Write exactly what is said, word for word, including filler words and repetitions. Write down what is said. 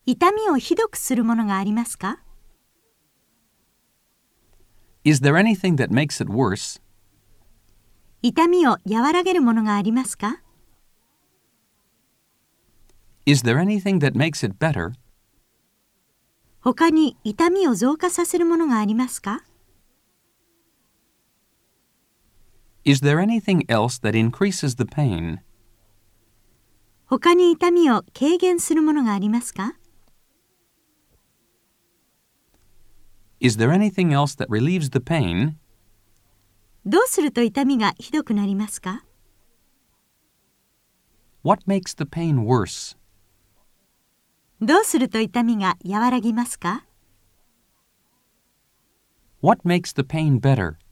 痛みをひどくするものがありますか？ Is there anything that makes it worse? 痛みを和らげるものがありますか？ Is there anything that makes it better? 他に痛みを増加させるものがありますか？ Is there anything else that increases the pain? 他に痛みを軽減するものがありますか？ Is there anything else that relieves the pain? どうすると痛みがひどくなりますか？ What makes the pain worse? どうすると痛みが和らぎますか？ What makes the pain better?